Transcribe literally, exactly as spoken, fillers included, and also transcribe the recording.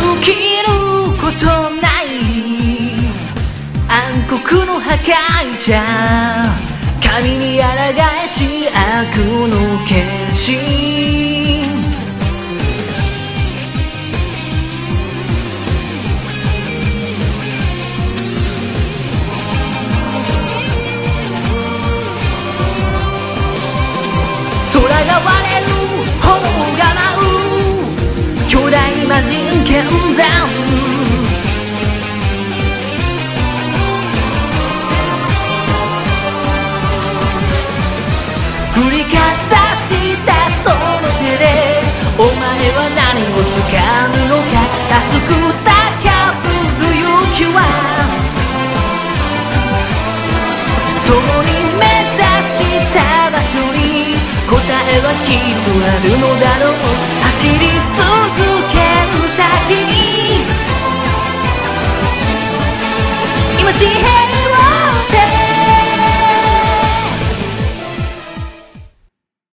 きることない暗黒の破壊者、神にあらがえし悪の化身。空が割れる炎が舞う巨大魔人剣山、振りかざしたその手でお前は何を掴むのか。熱く高ぶる勇気は共に目指した場所に答えはきっとあるのだろう。走り続ける先に今地平